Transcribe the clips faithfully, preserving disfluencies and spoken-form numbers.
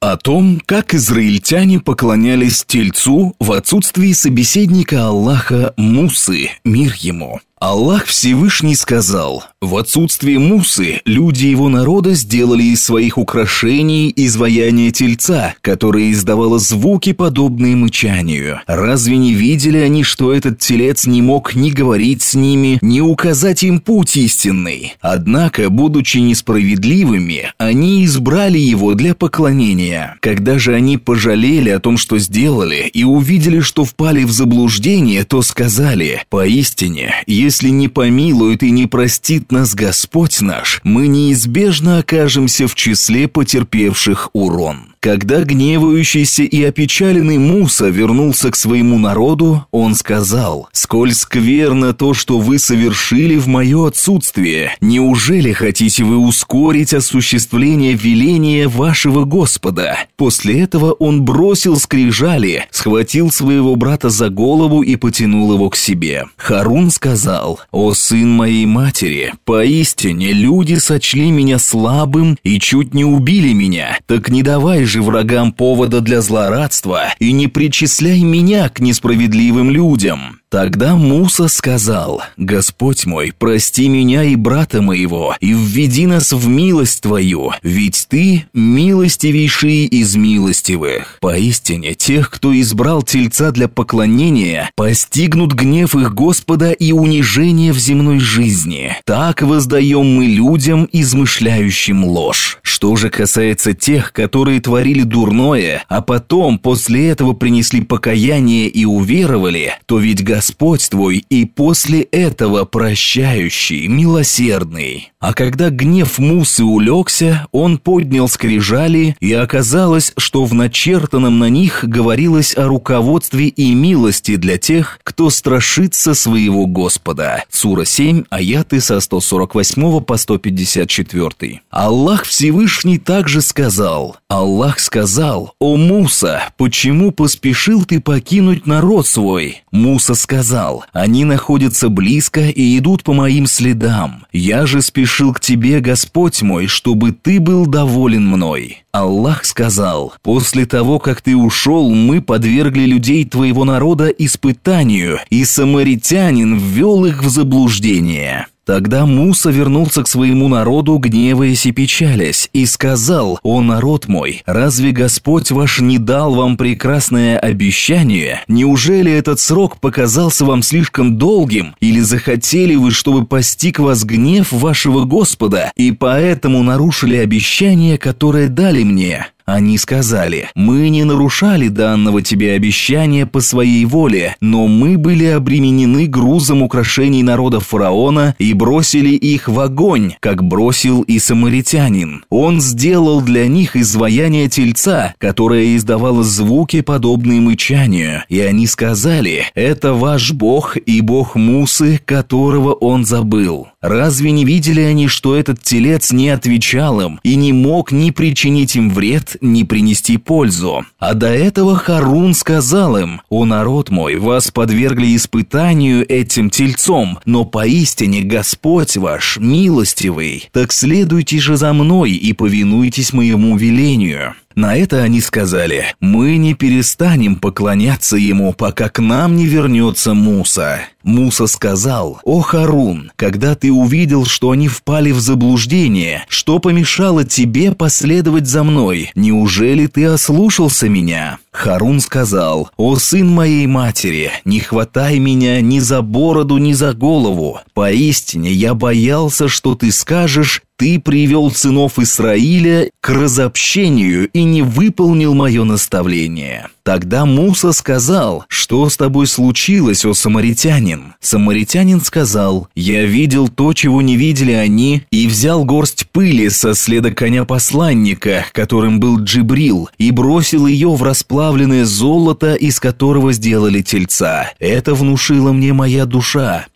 О том, как израильтяне поклонялись тельцу в отсутствии собеседника Аллаха Мусы, мир ему. Аллах Всевышний сказал: «В отсутствие Мусы люди его народа сделали из своих украшений изваяние тельца, которое издавало звуки, подобные мычанию. Разве не видели они, что этот телец не мог ни говорить с ними, ни указать им путь истинный? Однако, будучи несправедливыми, они избрали его для поклонения. Когда же они пожалели о том, что сделали, и увидели, что впали в заблуждение, то сказали: поистине, если не помилует и не простит нас Господь наш, мы неизбежно окажемся в числе потерпевших урон». Когда гневающийся и опечаленный Муса вернулся к своему народу, он сказал: «Сколь скверно то, что вы совершили в мое отсутствие! Неужели хотите вы ускорить осуществление веления вашего Господа?» После этого он бросил скрижали, схватил своего брата за голову и потянул его к себе. Харун сказал: «О сын моей матери, поистине люди сочли меня слабым и чуть не убили меня, так не давай же врагам повода для злорадства и не причисляй меня к несправедливым людям». Тогда Муса сказал: «Господь мой, прости меня и брата моего, и введи нас в милость Твою, ведь Ты милостивейший из милостивых. Поистине, тех, кто избрал тельца для поклонения, постигнут гнев их Господа и унижение в земной жизни. Так воздаем мы людям, измышляющим ложь. Что же касается тех, которые творили дурное, а потом после этого принесли покаяние и уверовали, то ведь Господь Господь твой и после этого прощающий, милосердный». А когда гнев Мусы улегся, он поднял скрижали, и оказалось, что в начертанном на них говорилось о руководстве и милости для тех, кто страшится своего Господа. Сура семь, аяты со сто сорок восьмого по сто пятьдесят четвёртый. Аллах Всевышний также сказал: «Аллах сказал: «О Муса, почему поспешил ты покинуть народ свой?» Муса сказал: «Они находятся близко и идут по моим следам. Я же спешил к тебе, Господь мой, чтобы ты был доволен мной». Аллах сказал: «После того, как ты ушел, мы подвергли людей твоего народа испытанию, и самаритянин ввел их в заблуждение». Тогда Муса вернулся к своему народу, гневаясь и печалясь, и сказал: «О народ мой, разве Господь ваш не дал вам прекрасное обещание? Неужели этот срок показался вам слишком долгим? Или захотели вы, чтобы постиг вас гнев вашего Господа, и поэтому нарушили обещание, которое дали мне?» Они сказали: «Мы не нарушали данного тебе обещания по своей воле, но мы были обременены грузом украшений народа фараона и бросили их в огонь, как бросил и самаритянин. Он сделал для них изваяние тельца, которое издавало звуки, подобные мычанию, и они сказали: это ваш Бог и Бог Мусы, которого он забыл. Разве не видели они, что этот телец не отвечал им и не мог ни причинить им вред, ни принести пользу? А до этого Харун сказал им: «О народ мой, вас подвергли испытанию этим тельцом, но поистине Господь ваш милостивый. Так следуйте же за мной и повинуйтесь моему велению». На это они сказали: «Мы не перестанем поклоняться ему, пока к нам не вернется Муса». Муса сказал: «О Харун, когда ты увидел, что они впали в заблуждение, что помешало тебе последовать за мной? Неужели ты ослушался меня?» Харун сказал: «О сын моей матери, не хватай меня ни за бороду, ни за голову. Поистине я боялся, что ты скажешь: ты привел сынов Исраиля к разобщению и не выполнил мое наставление». Тогда Муса сказал: «Что с тобой случилось, о самаритянин?» Самаритянин сказал: «Я видел то, чего не видели они, и взял горсть пыли со следа коня посланника, которым был Джибрил, и бросил ее в расплавленное золото, из которого сделали тельца. Это внушила мне моя душа.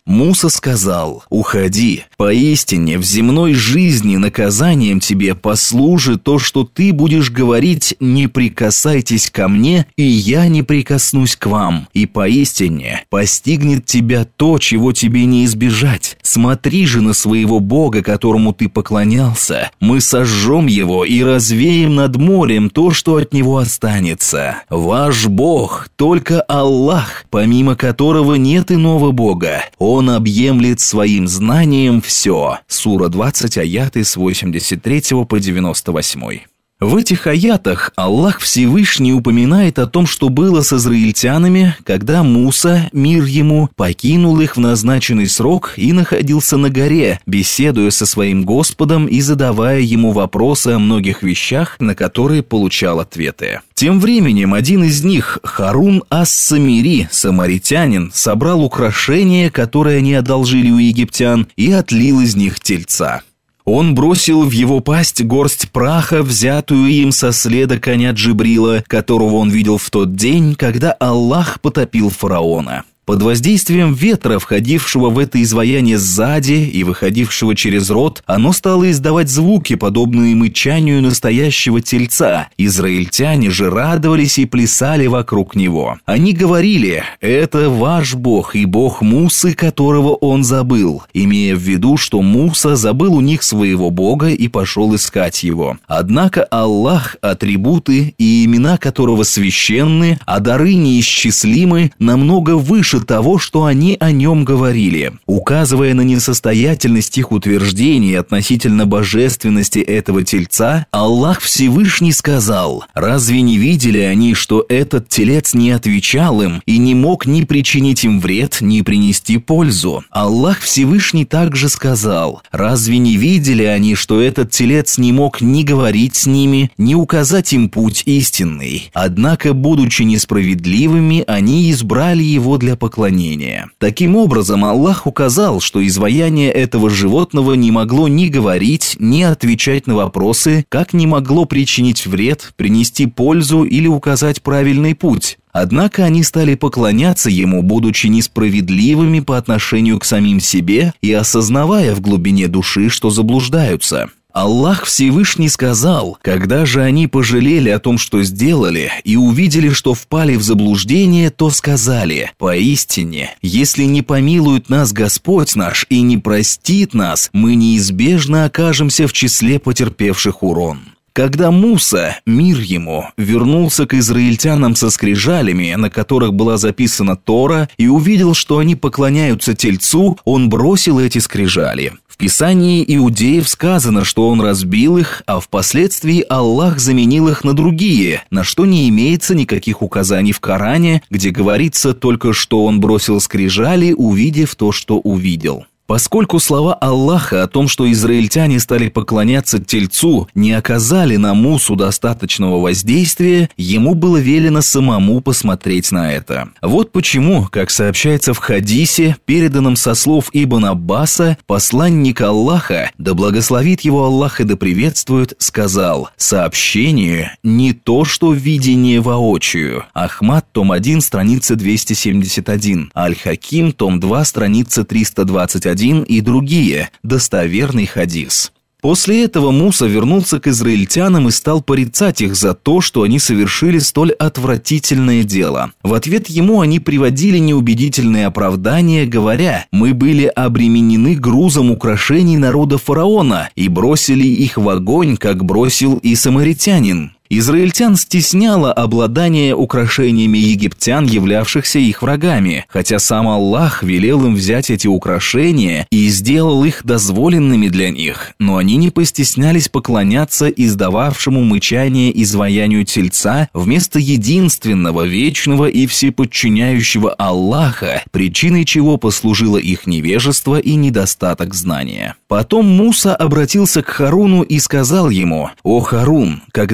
Муса сказал: «Уходи. Поистине, в земной жизни наказанием тебе послужит то, что ты будешь говорить: не прикасайтесь ко мне, и я не прикоснусь к вам. И поистине постигнет тебя то, чего тебе не избежать. Смотри же на своего Бога, которому ты поклонялся. Мы сожжем его и развеем над морем то, что от него останется. Ваш Бог только Аллах, помимо которого нет иного Бога. Он объемлет своим знанием все». Сура двадцать, аяты с восемьдесят третьего по девяносто восьмой. В этих аятах Аллах Всевышний упоминает о том, что было с израильтянами, когда Муса, мир ему, покинул их в назначенный срок и находился на горе, беседуя со своим Господом и задавая ему вопросы о многих вещах, на которые получал ответы. Тем временем один из них, Харун ас-Самири, самаритянин, собрал украшения, которые они одолжили у египтян, и отлил из них тельца. Он бросил в его пасть горсть праха, взятую им со следа коня Джибрила, которого он видел в тот день, когда Аллах потопил фараона. Под воздействием ветра, входившего в это изваяние сзади и выходившего через рот, оно стало издавать звуки, подобные мычанию настоящего тельца. Израильтяне же радовались и плясали вокруг него. Они говорили: «Это ваш Бог и Бог Мусы, которого он забыл», имея в виду, что Муса забыл у них своего Бога и пошел искать его. Однако Аллах, атрибуты и имена которого священны, а дары неисчислимы, намного выше того, что они о нем говорили. Указывая на несостоятельность их утверждений относительно божественности этого тельца, Аллах Всевышний сказал: «Разве не видели они, что этот телец не отвечал им и не мог ни причинить им вред, ни принести пользу?» Аллах Всевышний также сказал: «Разве не видели они, что этот телец не мог ни говорить с ними, ни указать им путь истинный? Однако, будучи несправедливыми, они избрали его для поклонения». Таким образом, Аллах указал, что изваяние этого животного не могло ни говорить, ни отвечать на вопросы, как не могло причинить вред, принести пользу или указать правильный путь. Однако они стали поклоняться ему, будучи несправедливыми по отношению к самим себе и осознавая в глубине души, что заблуждаются. Аллах Всевышний сказал: «Когда же они пожалели о том, что сделали, и увидели, что впали в заблуждение, то сказали: поистине, если не помилует нас Господь наш и не простит нас, мы неизбежно окажемся в числе потерпевших урон». Когда Муса, мир ему, вернулся к израильтянам со скрижалями, на которых была записана Тора, и увидел, что они поклоняются тельцу, он бросил эти скрижали. В Писании иудеев сказано, что он разбил их, а впоследствии Аллах заменил их на другие, на что не имеется никаких указаний в Коране, где говорится только, что он бросил скрижали, увидев то, что увидел. Поскольку слова Аллаха о том, что израильтяне стали поклоняться тельцу, не оказали на Мусу достаточного воздействия, ему было велено самому посмотреть на это. Вот почему, как сообщается в хадисе, переданном со слов Ибн Аббаса, посланник Аллаха, да благословит его Аллах и да приветствует, сказал: «Сообщение не то, что видение воочию». Ахмад, том один, страница двести семьдесят один. Аль-Хаким, том два, страница триста двадцать один и другие. Достоверный хадис. После этого Муса вернулся к израильтянам и стал порицать их за то, что они совершили столь отвратительное дело. В ответ ему они приводили неубедительные оправдания, говоря: «Мы были обременены грузом украшений народа фараона и бросили их в огонь, как бросил и самаритянин». Израильтян стесняло обладание украшениями египтян, являвшихся их врагами, хотя сам Аллах велел им взять эти украшения и сделал их дозволенными для них, но они не постеснялись поклоняться издававшему мычание изваянию тельца вместо единственного, вечного и всеподчиняющего Аллаха, причиной чего послужило их невежество и недостаток знания. Потом Муса обратился к Харуну и сказал ему: «О Харун, когда ты увидишь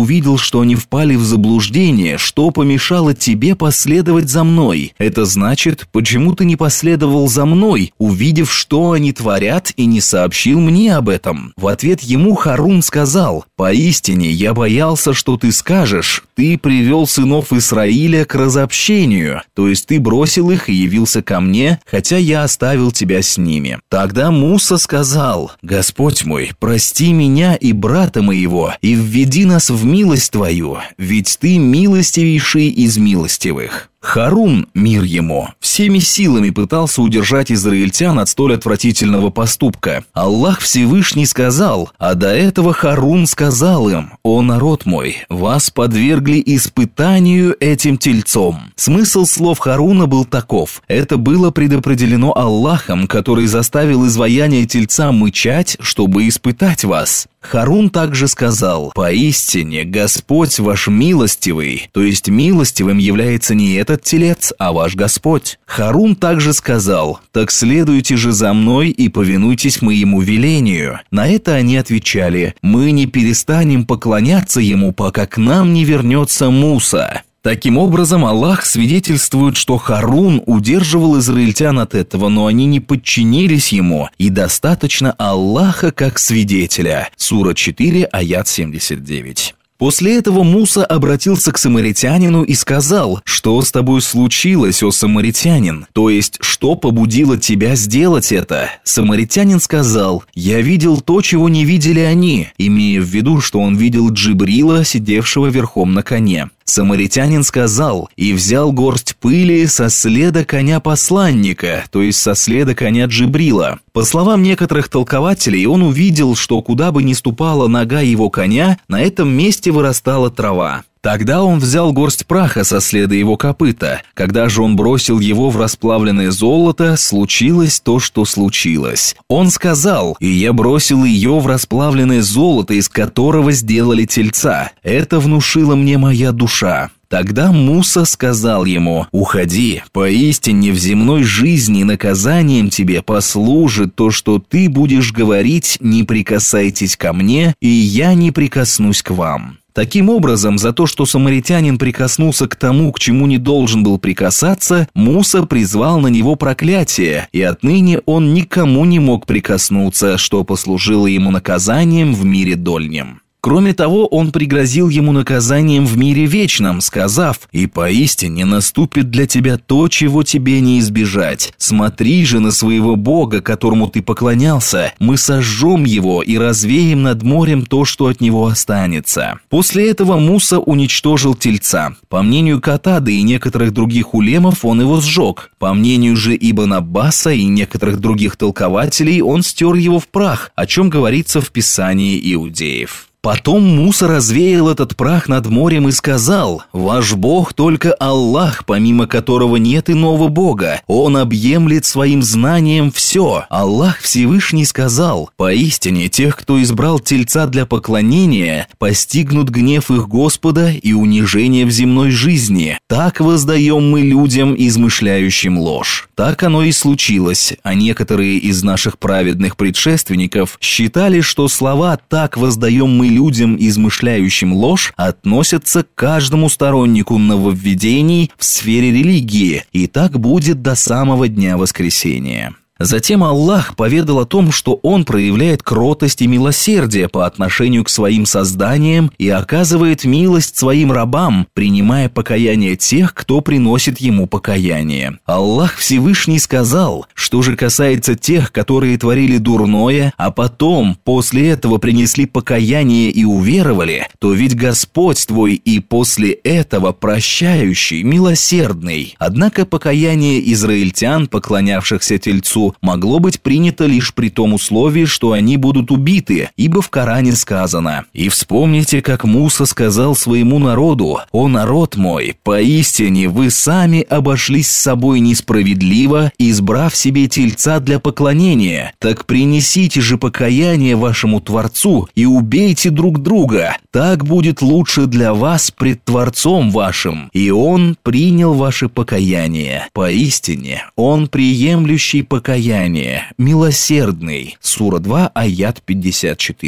увидел, что они впали в заблуждение, что помешало тебе последовать за мной? Это значит, почему ты не последовал за мной, увидев, что они творят, и не сообщил мне об этом?» В ответ ему Харун сказал: «Поистине я боялся, что ты скажешь, ты привел сынов Исраиля к разобщению, то есть ты бросил их и явился ко мне, хотя я оставил тебя с ними». Тогда Муса сказал: «Господь мой, прости меня и брата моего, и введи нас в милость твою, ведь ты милостивейший из милостивых». Харун, мир ему, всеми силами пытался удержать израильтян от столь отвратительного поступка. Аллах Всевышний сказал, а до этого Харун сказал им: «О народ мой, вас подвергли испытанию этим тельцом». Смысл слов Харуна был таков: это было предопределено Аллахом, который заставил изваяние тельца мычать, чтобы испытать вас. Харун также сказал: «Поистине Господь ваш милостивый», то есть милостивым является не этот телец, а ваш Господь. Харун также сказал: «Так следуйте же за мной и повинуйтесь моему велению». На это они отвечали: «Мы не перестанем поклоняться ему, пока к нам не вернется Муса». Таким образом, Аллах свидетельствует, что Харун удерживал израильтян от этого, но они не подчинились ему, и достаточно Аллаха как свидетеля. Сура четыре, аят семьдесят девять. После этого Муса обратился к самаритянину и сказал: «Что с тобой случилось, о самаритянин? То есть, что побудило тебя сделать это?» Самаритянин сказал: «Я видел то, чего не видели они», имея в виду, что он видел Джибрила, сидевшего верхом на коне. Самаритянин сказал: «И взял горсть пыли со следа коня посланника», то есть со следа коня Джибрила. По словам некоторых толкователей, он увидел, что куда бы ни ступала нога его коня, на этом месте вырастала трава. Тогда он взял горсть праха со следа его копыта. Когда же он бросил его в расплавленное золото, случилось то, что случилось. Он сказал: «И я бросил ее в расплавленное золото, из которого сделали тельца. Это внушила мне моя душа». Тогда Муса сказал ему: «Уходи, поистине в земной жизни наказанием тебе послужит то, что ты будешь говорить: не прикасайтесь ко мне, и я не прикоснусь к вам». Таким образом, за то, что самаритянин прикоснулся к тому, к чему не должен был прикасаться, Муса призвал на него проклятие, и отныне он никому не мог прикоснуться, что послужило ему наказанием в мире дольнем. Кроме того, он пригрозил ему наказанием в мире вечном, сказав: «И поистине наступит для тебя то, чего тебе не избежать. Смотри же на своего Бога, которому ты поклонялся. Мы сожжем его и развеем над морем то, что от него останется». После этого Муса уничтожил тельца. По мнению Катады и некоторых других улемов, он его сжег. По мнению же Ибн Аббаса и некоторых других толкователей, он стер его в прах, о чем говорится в Писании иудеев. Потом Муса развеял этот прах над морем и сказал: «Ваш Бог только Аллах, помимо которого нет иного Бога. Он объемлет своим знанием все». Аллах Всевышний сказал: «Поистине тех, кто избрал тельца для поклонения, постигнут гнев их Господа и унижение в земной жизни. Так воздаем мы людям, измышляющим ложь». Так оно и случилось, а некоторые из наших праведных предшественников считали, что слова «так воздаем мы людям, измышляющим ложь», относятся к каждому стороннику нововведений в сфере религии, и так будет до самого дня воскресения. Затем Аллах поведал о том, что Он проявляет кротость и милосердие по отношению к своим созданиям и оказывает милость своим рабам, принимая покаяние тех, кто приносит Ему покаяние. Аллах Всевышний сказал: «Что же касается тех, которые творили дурное, а потом, после этого принесли покаяние и уверовали, то ведь Господь твой и после этого прощающий, милосердный». Однако покаяние израильтян, поклонявшихся тельцу, могло быть принято лишь при том условии, что они будут убиты, ибо в Коране сказано: «И вспомните, как Муса сказал своему народу: «О народ мой, поистине вы сами обошлись с собой несправедливо, избрав себе тельца для поклонения. Так принесите же покаяние вашему Творцу и убейте друг друга. Так будет лучше для вас пред Творцом вашим, и Он принял ваше покаяние. Поистине Он приемлющий покаяние, милосердный». Сура два, аят пятьдесят четыре.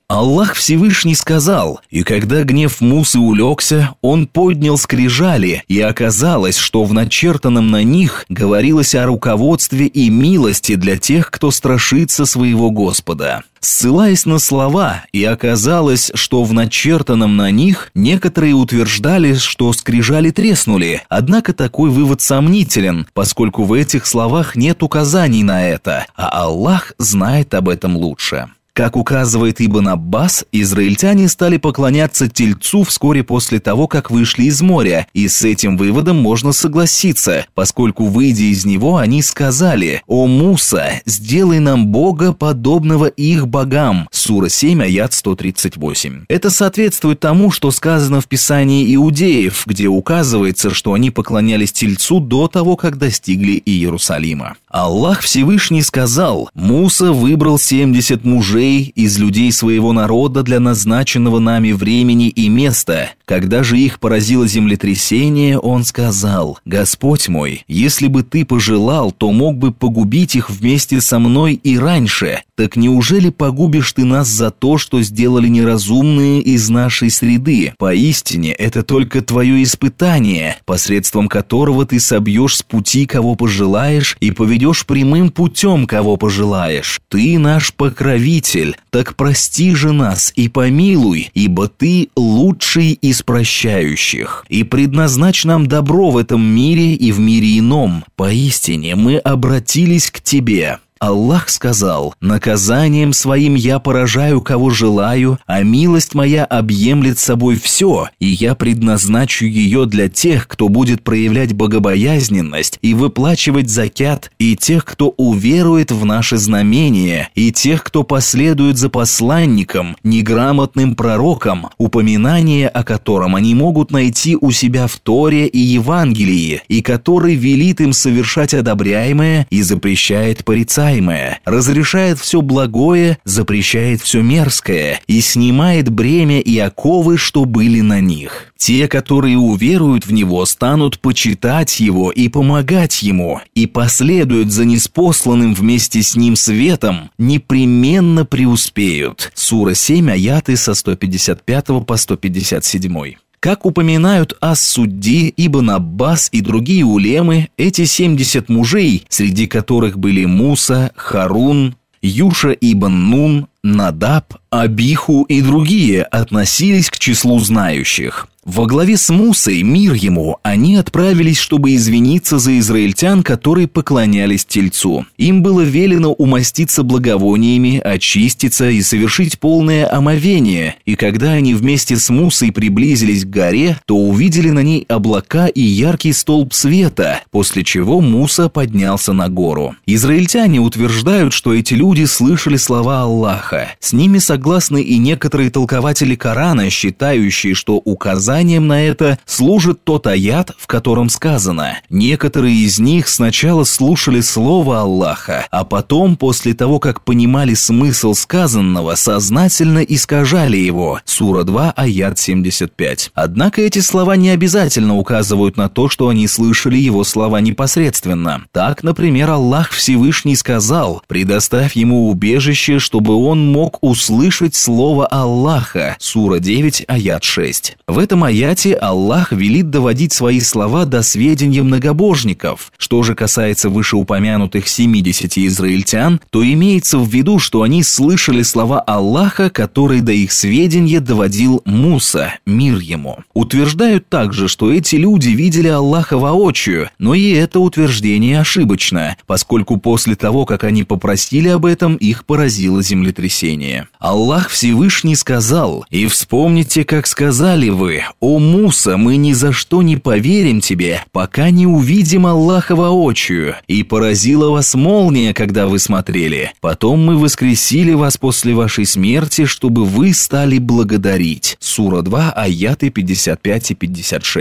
Аллах Всевышний сказал: «И когда гнев Мусы улегся, он поднял скрижали, и оказалось, что в начертанном на них говорилось о руководстве и милости для тех, кто страшится своего Господа». Ссылаясь на слова, и оказалось, что в начертанном на них некоторые утверждали, что скрижали треснули, однако такой вывод сомнителен, поскольку в этих словах нет указаний на это, а Аллах знает об этом лучше. Как указывает Ибн Аббас, израильтяне стали поклоняться Тельцу вскоре после того, как вышли из моря, и с этим выводом можно согласиться, поскольку, выйдя из него, они сказали: «О Муса, сделай нам Бога, подобного их богам». Сура семь, аят сто тридцать восемь. Это соответствует тому, что сказано в Писании иудеев, где указывается, что они поклонялись Тельцу до того, как достигли Иерусалима. Аллах Всевышний сказал: «Муса выбрал семьдесят мужей из людей своего народа для назначенного нами времени и места. Когда же их поразило землетрясение, он сказал: Господь мой, если бы ты пожелал, то мог бы погубить их вместе со мной и раньше. Так неужели погубишь ты нас за то, что сделали неразумные из нашей среды? Поистине, это только твое испытание, посредством которого ты собьешь с пути, кого пожелаешь, и поведешь прямым путем, кого пожелаешь. Ты наш покровитель, так прости же нас и помилуй, ибо ты лучший из прощающих. И предназначь нам добро в этом мире и в мире ином. Поистине, мы обратились к тебе». Аллах сказал: «Наказанием своим я поражаю, кого желаю, а милость моя объемлет собой все, и я предназначу ее для тех, кто будет проявлять богобоязненность и выплачивать закят, и тех, кто уверует в наши знамения, и тех, кто последует за посланником, неграмотным пророком, упоминание о котором они могут найти у себя в Торе и Евангелии, и который велит им совершать одобряемое и запрещает порицаемое, разрешает все благое, запрещает все мерзкое и снимает бремя и оковы, что были на них. Те, которые уверуют в Него, станут почитать Его и помогать Ему, и последуют за ниспосланным вместе с Ним светом, непременно преуспеют». Сура семь, аяты со сто пятьдесят пятого по сто пятьдесят седьмой. Как упоминают Ас-Судди, Ибн Аббас и другие улемы, эти семьдесят мужей, среди которых были Муса, Харун, Юша ибн Нун, Надаб, Абиху и другие, относились к числу знающих. Во главе с Мусой, мир ему, они отправились, чтобы извиниться за израильтян, которые поклонялись Тельцу. Им было велено умаститься благовониями, очиститься и совершить полное омовение, и когда они вместе с Мусой приблизились к горе, то увидели на ней облака и яркий столб света, после чего Муса поднялся на гору. Израильтяне утверждают, что эти люди слышали слова Аллаха. С ними согласны и некоторые толкователи Корана, считающие, что указание на это служит тот аят, в котором сказано: «Некоторые из них сначала слушали слово Аллаха, а потом, после того, как понимали смысл сказанного, сознательно искажали его». Сура два, аят семьдесят пять. Однако эти слова не обязательно указывают на то, что они слышали его слова непосредственно. Так, например, Аллах Всевышний сказал: «Предоставь ему убежище, чтобы он мог услышать слово Аллаха». Сура девять, аят шесть. В этом аяте Аллах велит доводить свои слова до сведения многобожников. Что же касается вышеупомянутых семидесяти израильтян, то имеется в виду, что они слышали слова Аллаха, которые до их сведения доводил Муса, мир ему. Утверждают также, что эти люди видели Аллаха воочию, но и это утверждение ошибочно, поскольку после того, как они попросили об этом, их поразило землетрясение. Аллах Всевышний сказал: «И вспомните, как сказали вы: «О Муса, мы ни за что не поверим тебе, пока не увидим Аллаха воочию. И поразила вас молния, когда вы смотрели. Потом мы воскресили вас после вашей смерти, чтобы вы стали благодарить». Сура два, аяты пятьдесят пять и пятьдесят шесть.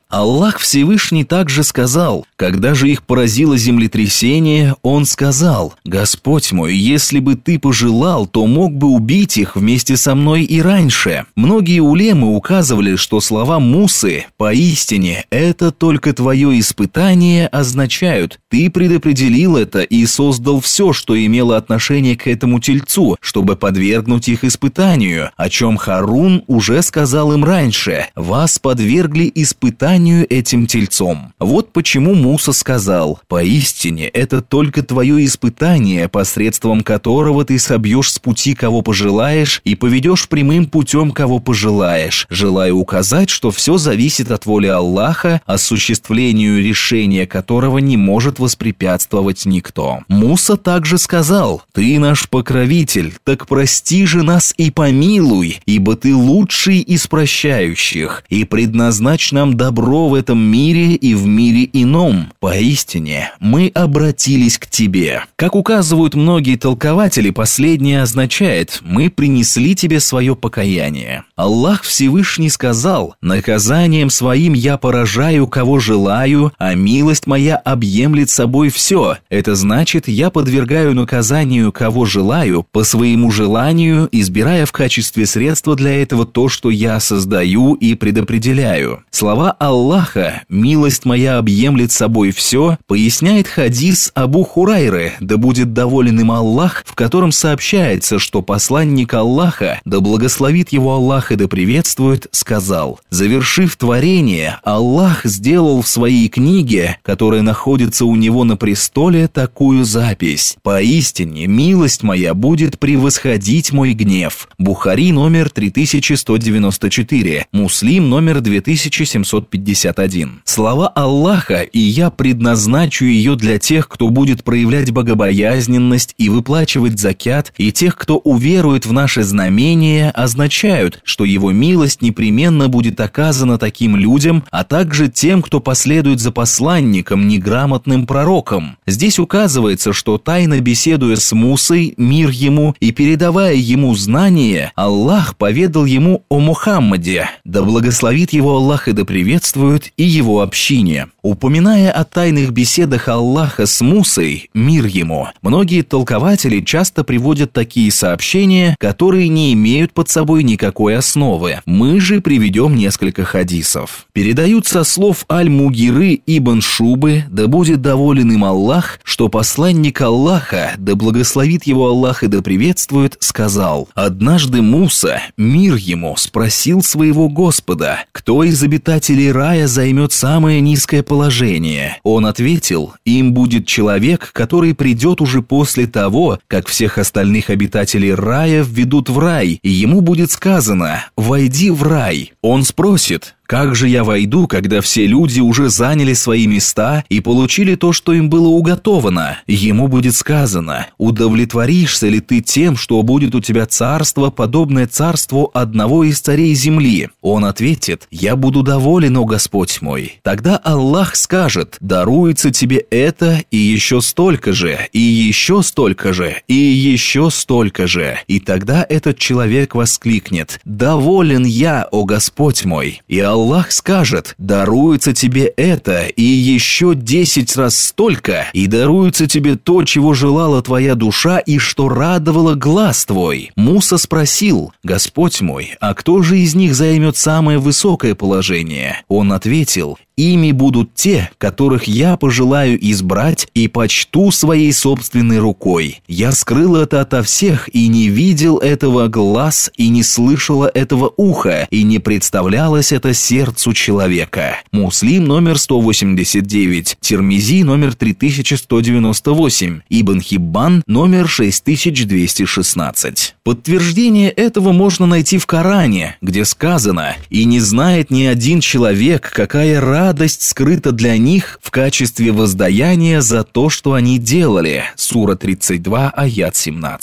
Аллах Всевышний также сказал: когда же их поразило землетрясение, Он сказал: «Господь мой, если бы Ты пожелал, то мог бы убить их вместе со мной и раньше». Многие улемы указывали, что слова Мусы «поистине это только твое испытание» означают: «Ты предопределил это и создал все, что имело отношение к этому тельцу, чтобы подвергнуть их испытанию, о чем Харун уже сказал им раньше: вас подвергли испытанию этим тельцом». Вот почему Муса сказал: «Поистине это только твое испытание, посредством которого ты собьешь с пути, кого пожелаешь, и поведешь прямым путем, кого пожелаешь», желая указать, что все зависит от воли Аллаха, осуществлению решения которого не может воспрепятствовать никто. Муса также сказал: «Ты наш покровитель, так прости же нас и помилуй, ибо ты лучший из прощающих, и предназначь нам добро в этом мире и в мире ином. Поистине мы обратились к тебе». Как указывают многие толкователи, последнее означает: «Мы принесли тебе свое покаяние». Аллах Всевышний сказал: «Наказанием своим я поражаю, кого желаю, а милость моя объемлет собой все». Это значит, я подвергаю наказанию, кого желаю, по своему желанию, избирая в качестве средства для этого то, что я создаю и предопределяю. Слова Аллаха «милость моя объемлет собой все» поясняет хадис Абу Хурайры, да будет доволен им Аллах, в котором сообщается, что посланник Аллаха, да благословит его Аллах и да приветствует, сказал: «Завершив творение, Аллах сделал в своей книге, которая находится у него на престоле, такую запись: «Поистине милость моя будет превосходить мой гнев». Бухари номер три тысячи сто девяносто четыре, Муслим номер две тысячи семьсот пятьдесят один. Слова Аллаха «и я предназначу ее для тех, кто будет проявлять богобоязненность и выплачивать закят, и тех, кто уверует в наше знамение», означают, что его милость непременно будет оказана таким людям, а также тем, кто последует за посланником, неграмотным пророком. Здесь указывается, что тайно беседуя с Мусой, мир ему, и передавая ему знания, Аллах поведал ему о Мухаммаде, да благословит его Аллах и да приветствует, и его общине. Упоминая о тайных беседах Аллаха с Мусой, мир ему, многие толкователи часто приводят такие сообщения, которые не имеют под собой никакой основы. Мы же приведем несколько хадисов. Передают со слов Аль-Мугиры ибн Шубы, да будет доволен им Аллах, что посланник Аллаха, да благословит его Аллах и да приветствует, сказал: «Однажды Муса, мир ему, спросил своего Господа: кто из обитателей рая займет самое низкое положение? Он ответил: им будет человек, который придет уже после того, как всех остальных обитателей рая введут в рай, и ему будет сказано: войди в рай. Он спросит: как же я войду, когда все люди уже заняли свои места и получили то, что им было уготовано? Ему будет сказано: удовлетворишься ли ты тем, что будет у тебя царство, подобное царству одного из царей земли? Он ответит: я буду доволен, о Господь мой. Тогда Аллах скажет: даруется тебе это и еще столько же, и еще столько же, и еще столько же. И тогда этот человек воскликнет: доволен я, о Господь мой. И Аллах Аллах скажет: даруется тебе это и еще десять раз столько, и даруется тебе то, чего желала твоя душа и что радовало глаз твой. Муса спросил: Господь мой, а кто же из них займет самое высокое положение? Он ответил: ими будут те, которых я пожелаю избрать и почту своей собственной рукой. Я скрыл это ото всех и не видел этого глаз и не слышало этого уха и не представлялось это сердцу человека. Муслим номер сто восемьдесят девять, Тирмизи номер три тысячи сто девяносто восемь, Ибн Хиббан номер шесть тысяч двести шестнадцать. Подтверждение этого можно найти в Коране, где сказано: «И не знает ни один человек, какая радость Радость скрыта для них в качестве воздаяния за то, что они делали». Сура тридцать два, аят семнадцать.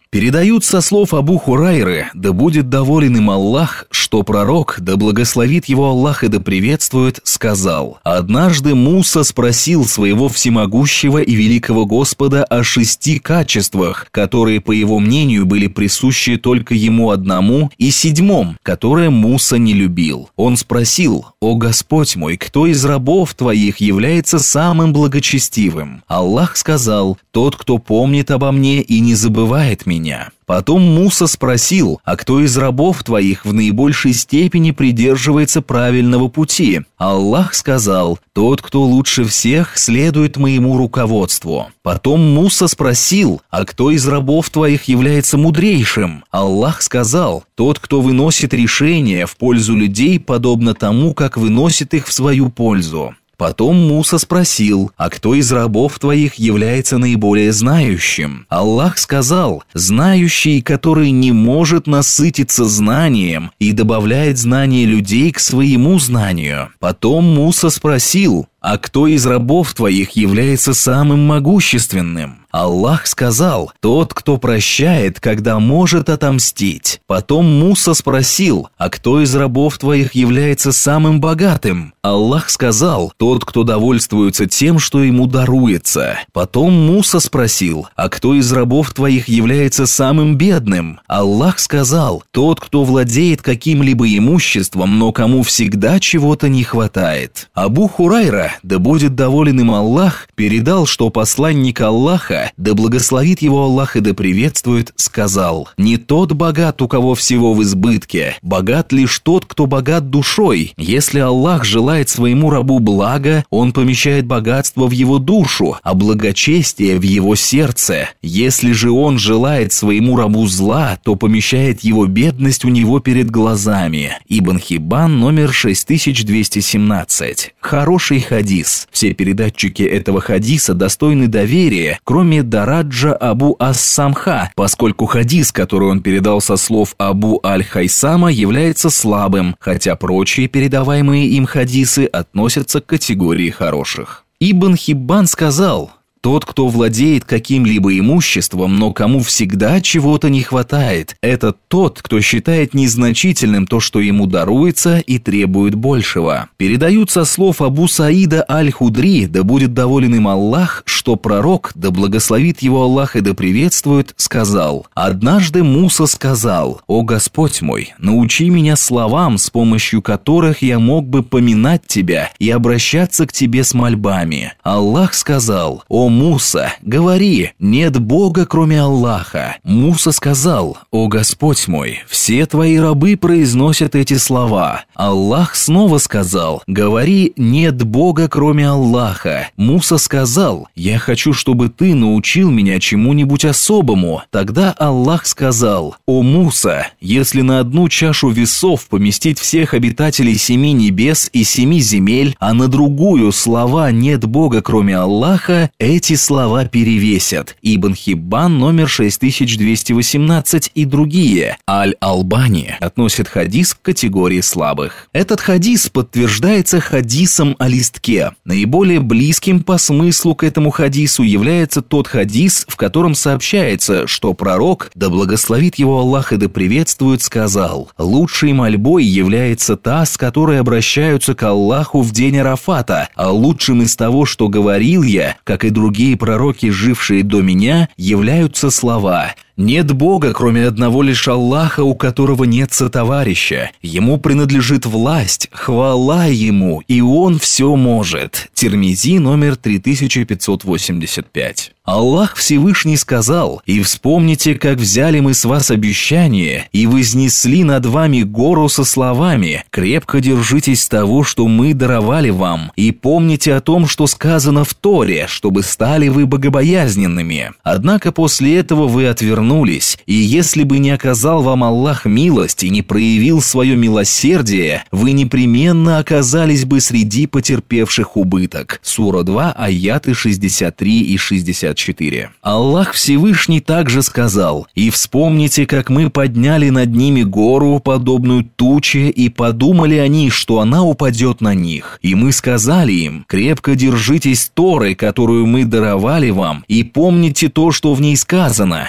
Передают со слов Абу Хурайры, да будет доволен им Аллах, что пророк, да благословит его Аллах и да приветствует, сказал: «Однажды Муса спросил своего всемогущего и великого Господа о шести качествах, которые, по его мнению, были присущи только ему одному, и седьмом, которое Муса не любил. Он спросил: «О Господь мой, кто из рабов твоих является самым благочестивым?» Аллах сказал: «Тот, кто помнит обо мне и не забывает меня». Потом Муса спросил: «А кто из рабов твоих в наибольшей степени придерживается правильного пути?» Аллах сказал: «Тот, кто лучше всех следует моему руководству». Потом Муса спросил: «А кто из рабов твоих является мудрейшим?» Аллах сказал: «Тот, кто выносит решения в пользу людей, подобно тому, как выносит их в свою пользу». Потом Муса спросил: «А кто из рабов твоих является наиболее знающим?» Аллах сказал: «Знающий, который не может насытиться знанием и добавляет знания людей к своему знанию». Потом Муса спросил: «А кто из рабов твоих является самым могущественным?» Аллах сказал: «Тот, кто прощает, когда может отомстить». Потом Муса спросил: «А кто из рабов твоих является самым богатым?» Аллах сказал: «Тот, кто довольствуется тем, что ему даруется». Потом Муса спросил: «А кто из рабов твоих является самым бедным?» Аллах сказал: «Тот, кто владеет каким-либо имуществом, но кому всегда чего-то не хватает». Абу Хурайра, да будет доволен им Аллах, передал, что посланник Аллаха, да благословит его Аллах и да приветствует, сказал: «Не тот богат, у кого всего в избытке, богат лишь тот, кто богат душой. Если Аллах желает своему рабу блага, он помещает богатство в его душу, а благочестие в его сердце. Если же он желает своему рабу зла, то помещает его бедность у него перед глазами». Ибн Хиббан, номер шесть тысяч двести семнадцать. Хороший хадис. Все передатчики этого хадиса достойны доверия, кроме Дараджа Абу Ас-Самха, поскольку хадис, который он передал со слов Абу Аль-Хайсама, является слабым, хотя прочие передаваемые им хадисы относятся к категории хороших. Ибн Хиббан сказал: «Тот, кто владеет каким-либо имуществом, но кому всегда чего-то не хватает, это тот, кто считает незначительным то, что ему даруется, и требует большего». Передают со слов Абу Саида Аль-Худри, да будет доволен им Аллах, что пророк, да благословит его Аллах и да приветствует, сказал: «Однажды Муса сказал: «О Господь мой, научи меня словам, с помощью которых я мог бы поминать тебя и обращаться к тебе с мольбами». Аллах сказал: «О Муса, говори: нет Бога, кроме Аллаха». Муса сказал: «О Господь мой, все твои рабы произносят эти слова». Аллах снова сказал: «Говори: нет Бога, кроме Аллаха». Муса сказал: «Я хочу, чтобы ты научил меня чему-нибудь особому». Тогда Аллах сказал: «О Муса, если на одну чашу весов поместить всех обитателей семи небес и семи земель, а на другую слова «нет Бога, кроме Аллаха», эти слова перевесят». Ибн Хиббан, номер шесть тысяч двести восемнадцать и другие. Аль-Албани относит хадис к категории слабых. Этот хадис подтверждается хадисом о листке. Наиболее близким по смыслу к этому хадису является тот хадис, в котором сообщается, что пророк, да благословит его Аллах и да приветствует, сказал: «Лучшей мольбой является та, с которой обращаются к Аллаху в день Арафата, а лучшим из того, что говорил я, как и другие пророки, жившие до меня, являются слова: «Нет Бога, кроме одного лишь Аллаха, у которого нет сотоварища. Ему принадлежит власть, хвала Ему, и Он все может». Тирмизи, номер три тысячи пятьсот восемьдесят пять. Аллах Всевышний сказал: «И вспомните, как взяли мы с вас обещание и вознесли над вами гору со словами: крепко держитесь того, что мы даровали вам, и помните о том, что сказано в Торе, чтобы стали вы богобоязненными. Однако после этого вы отвернулись, и если бы не оказал вам Аллах милость и не проявил свое милосердие, вы непременно оказались бы среди потерпевших убыток». Сура два, аяты шестьдесят три и шестьдесят четыре. Аллах Всевышний также сказал: «И вспомните, как мы подняли над ними гору, подобную туче, и подумали они, что она упадет на них. И мы сказали им: крепко держитесь Торы, которую мы даровали вам, и помните то, что в ней сказано, чтобы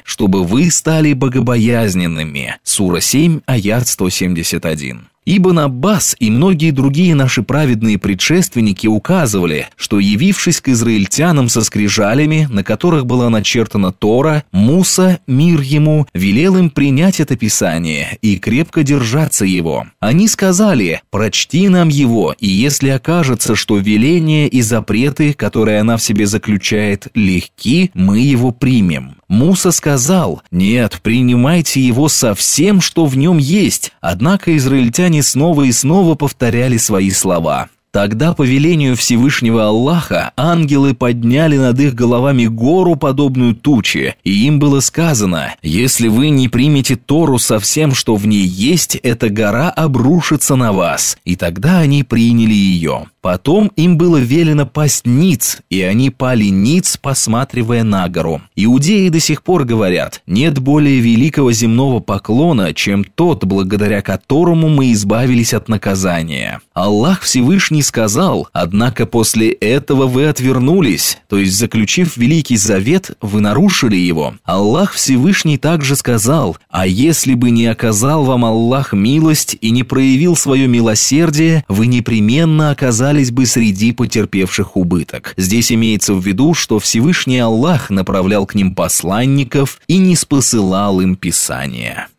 вы стали богобоязненными. Сура семь, аят сто семьдесят один. Ибн Аббас и многие другие наши праведные предшественники указывали, что, явившись к израильтянам со скрижалями, на которых была начертана Тора, Муса, мир ему, велел им принять это писание и крепко держаться его. Они сказали: «Прочти нам его, и если окажется, что веления и запреты, которые она в себе заключает, легки, мы его примем». Муса сказал: «Нет, принимайте его со всем, что в нем есть». Однако израильтяне снова и снова повторяли свои слова. Тогда по велению Всевышнего Аллаха ангелы подняли над их головами гору, подобную туче, и им было сказано: «Если вы не примете Тору со всем, что в ней есть, эта гора обрушится на вас». И тогда они приняли ее. Потом им было велено пасть ниц, и они пали ниц, посматривая на гору. Иудеи до сих пор говорят: нет более великого земного поклона, чем тот, благодаря которому мы избавились от наказания. Аллах Всевышний сказал: однако после этого вы отвернулись, то есть, заключив Великий Завет, вы нарушили его. Аллах Всевышний также сказал: а если бы не оказал вам Аллах милость и не проявил свое милосердие, вы непременно оказались бы среди потерпевших убыток. Здесь имеется в виду, что Всевышний Аллах направлял к ним посланников и ниспосылал им Писание.